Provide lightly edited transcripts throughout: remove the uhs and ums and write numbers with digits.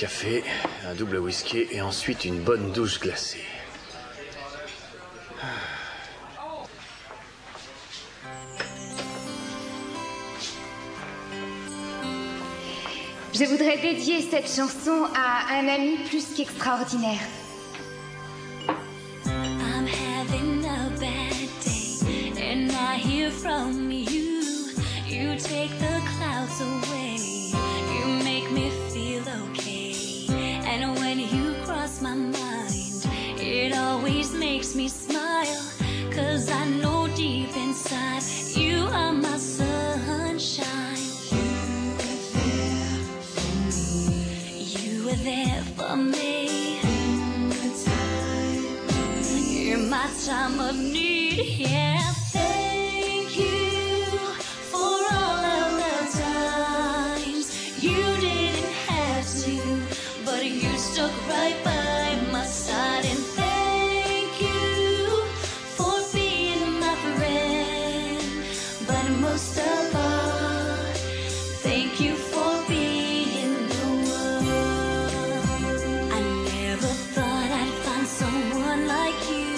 café, un double whisky et ensuite une bonne douche glacée. Je voudrais dédier cette chanson à un ami plus qu'extraordinaire. I'm having a bad day, and I hear from you. You take the clouds away. You make me feel okay. And when you cross my mind, it always makes me smile. 'Cause I know deep inside you are my sunshine. You were there for me in my time of need. Yeah, thank you for all of the times you didn't have to, but you stuck right by my side. And thank you for being my friend, but most of all, thank you for being the one. I never thought I'd find someone like you.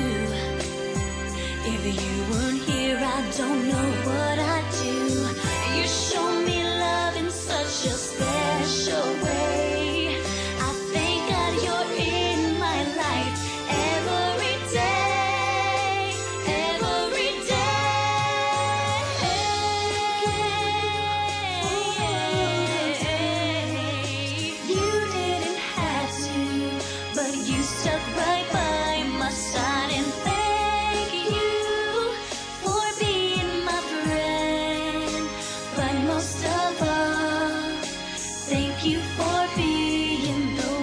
If you weren't here, I don't know what I'd do. You show me love in such a special way. I thank God you're in my life every day, every day. You didn't have to, but you stuck right by my side. And thank you for being my friend, but most of all, thank you for being the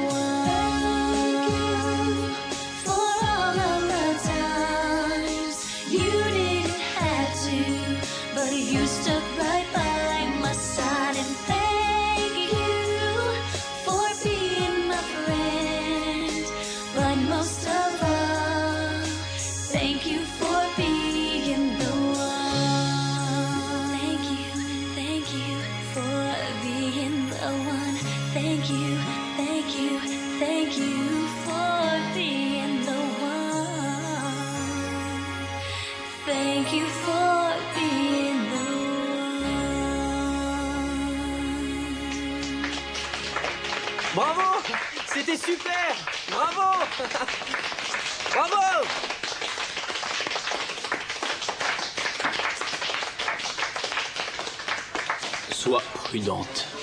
one. For all of the times you didn't have to, but you stuck right by my side. And thank you for being my friend, but most of all, thank you for being the one. Thank you for being the one. Thank you for being the one. Thank you for being the one. Bravo! C'était super! Bravo! Bravo! Sois prudente.